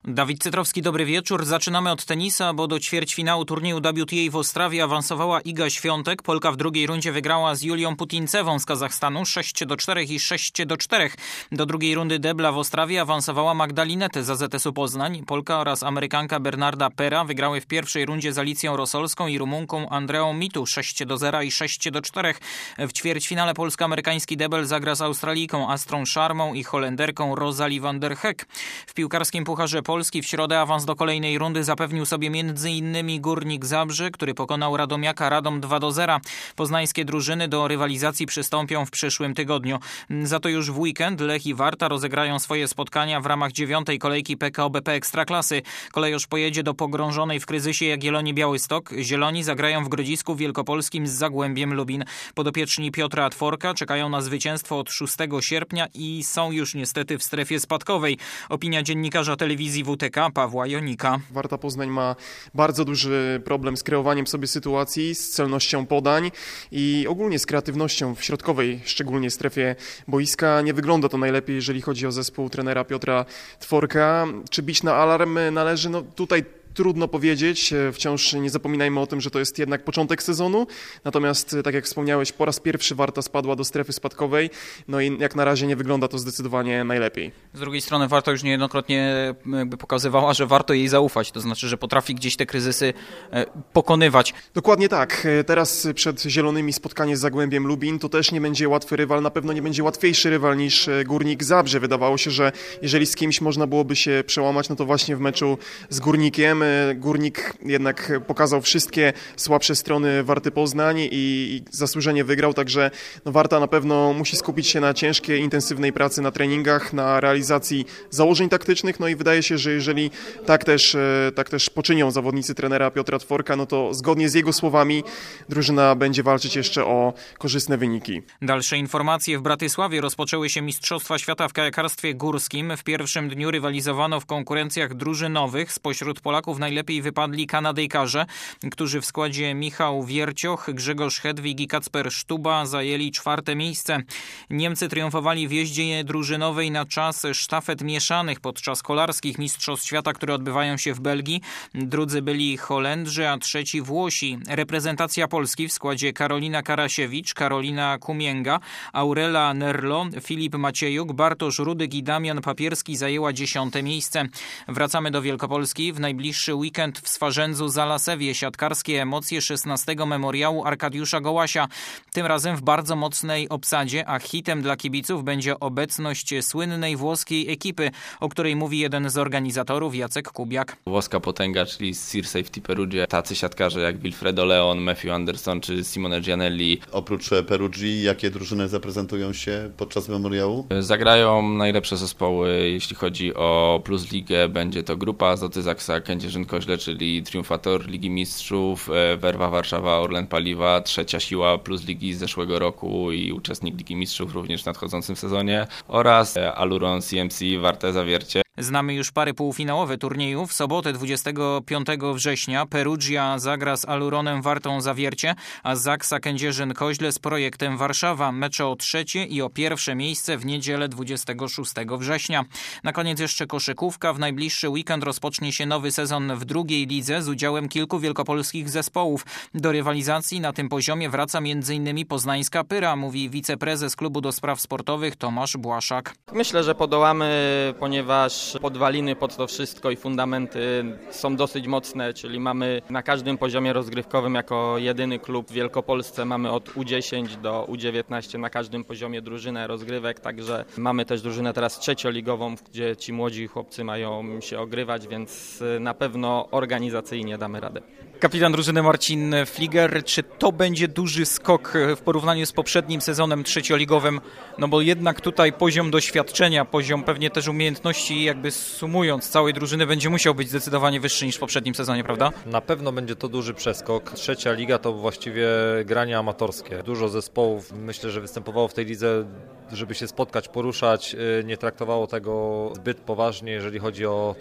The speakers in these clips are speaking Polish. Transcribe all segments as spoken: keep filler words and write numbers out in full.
Dawid Cytrowski, dobry wieczór. Zaczynamy od tenisa, bo do ćwierćfinału turnieju W T A w Ostrawie awansowała Iga Świątek. Polka w drugiej rundzie wygrała z Julią Putincewą z Kazachstanu sześć do czterech i sześć do czterech. Do drugiej rundy debla w Ostrawie awansowała Magdalinety z A Z S-u Poznań. Polka oraz Amerykanka Bernarda Pera wygrały w pierwszej rundzie z Alicją Rosolską i Rumunką Andreą Mitu sześć do zera i sześć do czterech. W ćwierćfinale polsko-amerykański debel zagra z Australijką Astrą Szarmą i Holenderką Rosalie van der Heck. W piłkarskim Pucharze Polski w środę awans do kolejnej rundy zapewnił sobie między innymi Górnik Zabrze, który pokonał Radomiaka Radom dwa do zera. Poznańskie drużyny do rywalizacji przystąpią w przyszłym tygodniu. Za to już w weekend Lech i Warta rozegrają swoje spotkania w ramach dziewiątej kolejki P K O B P Ekstraklasy. Kolejorz pojedzie do pogrążonej w kryzysie Jagiellonii Białystok. Zieloni zagrają w Grodzisku Wielkopolskim z Zagłębiem Lubin. Podopieczni Piotra Tworka czekają na zwycięstwo od szóstego sierpnia i są już niestety w strefie spadkowej. Opinia dziennikarza telewizji W T K Pawła Jonika. Warta Poznań ma bardzo duży problem z kreowaniem sobie sytuacji, z celnością podań i ogólnie z kreatywnością w środkowej, szczególnie strefie boiska. Nie wygląda to najlepiej, jeżeli chodzi o zespół trenera Piotra Tworka. Czy bić na alarm należy? No tutaj trudno powiedzieć, wciąż nie zapominajmy o tym, że to jest jednak początek sezonu, natomiast tak jak wspomniałeś, po raz pierwszy Warta spadła do strefy spadkowej, no i jak na razie nie wygląda to zdecydowanie najlepiej. Z drugiej strony Warta już niejednokrotnie jakby pokazywała, że warto jej zaufać, to znaczy, że potrafi gdzieś te kryzysy pokonywać. Dokładnie tak. Teraz przed Zielonymi spotkanie z Zagłębiem Lubin, to też nie będzie łatwy rywal, na pewno nie będzie łatwiejszy rywal niż Górnik Zabrze. Wydawało się, że jeżeli z kimś można byłoby się przełamać, no to właśnie w meczu z Górnikiem. Górnik jednak pokazał wszystkie słabsze strony Warty Poznań i, i zasłużenie wygrał, także no Warta na pewno musi skupić się na ciężkiej, intensywnej pracy na treningach, na realizacji założeń taktycznych, no i wydaje się, że jeżeli tak też, tak też poczynią zawodnicy trenera Piotra Tworka, no to zgodnie z jego słowami drużyna będzie walczyć jeszcze o korzystne wyniki. Dalsze informacje. W Bratysławie rozpoczęły się Mistrzostwa Świata w kajakarstwie górskim. W pierwszym dniu rywalizowano w konkurencjach drużynowych. Spośród Polaków najlepiej wypadli Kanadyjkarze, którzy w składzie Michał Wiercioch, Grzegorz Hedwig i Kacper Sztuba zajęli czwarte miejsce. Niemcy triumfowali w jeździe drużynowej na czas sztafet mieszanych podczas kolarskich Mistrzostw Świata, które odbywają się w Belgii. Drudzy byli Holendrzy, a trzeci Włosi. Reprezentacja Polski w składzie Karolina Karasiewicz, Karolina Kumięga, Aurela Nerlo, Filip Maciejuk, Bartosz Rudyk i Damian Papierski zajęła dziesiąte miejsce. Wracamy do Wielkopolski. W najbliższy weekend w Swarzędzu Zalasewie siatkarskie emocje szesnastego memoriału Arkadiusza Gołasia. Tym razem w bardzo mocnej obsadzie, a hitem dla kibiców będzie obecność słynnej włoskiej ekipy, o której mówi jeden z organizatorów, Jacek Kubiak. Włoska potęga, czyli Sir Safety Perugia, tacy siatkarze jak Wilfredo Leon, Matthew Anderson czy Simone Gianelli. Oprócz Perugii, jakie drużyny zaprezentują się podczas memoriału? Zagrają najlepsze zespoły, jeśli chodzi o Plus Ligę, będzie to Grupa Azoty Zaksa, Kędzierzyn-Koźle, czyli triumfator Ligi Mistrzów, Werwa Warszawa, Orlen Paliwa, trzecia siła Plus Ligi z zeszłego roku i uczestnik Ligi Mistrzów również w nadchodzącym sezonie oraz Aluron C M C Warte Zawiercie. Znamy już pary półfinałowe turnieju. W sobotę dwudziestego piątego września Perugia zagra z Aluronem Wartą Zawiercie, a Zaksa Kędzierzyn-Koźle z Projektem Warszawa. Mecze o trzecie i o pierwsze miejsce w niedzielę dwudziestego szóstego września. Na koniec jeszcze koszykówka. W najbliższy weekend rozpocznie się nowy sezon w drugiej lidze z udziałem kilku wielkopolskich zespołów. Do rywalizacji na tym poziomie wraca m.in. poznańska Pyra, mówi wiceprezes klubu do spraw sportowych Tomasz Błaszak. Myślę, że podołamy, ponieważ podwaliny pod to wszystko i fundamenty są dosyć mocne, czyli mamy na każdym poziomie rozgrywkowym jako jedyny klub w Wielkopolsce mamy od U dziesięć do U dziewiętnaście na każdym poziomie drużynę rozgrywek, także mamy też drużynę teraz trzecioligową, gdzie ci młodzi chłopcy mają się ogrywać, więc na pewno organizacyjnie damy radę. Kapitan drużyny Marcin Fliger, czy to będzie duży skok w porównaniu z poprzednim sezonem trzecioligowym? No bo jednak tutaj poziom doświadczenia, poziom pewnie też umiejętności, jakby sumując całej drużyny, będzie musiał być zdecydowanie wyższy niż w poprzednim sezonie, prawda? Na pewno będzie to duży przeskok. Trzecia liga to właściwie granie amatorskie. Dużo zespołów, myślę, że występowało w tej lidze, żeby się spotkać, poruszać, nie traktowało tego zbyt poważnie, jeżeli chodzi o,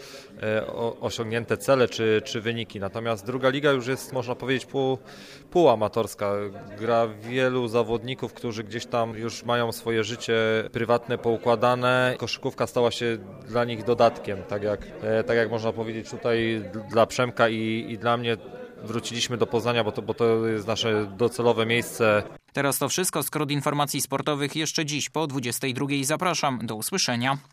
o osiągnięte cele czy, czy wyniki. Natomiast druga liga już jest, można powiedzieć, pół, półamatorska. Gra wielu zawodników, którzy gdzieś tam już mają swoje życie prywatne poukładane. Koszykówka stała się dla nich ich dodatkiem, tak jak, tak jak można powiedzieć tutaj dla Przemka i, i dla mnie. Wróciliśmy do Poznania, bo to, bo to jest nasze docelowe miejsce. Teraz to wszystko. Skrót informacji sportowych jeszcze dziś po dwudziestej drugiej. Zapraszam. Do usłyszenia.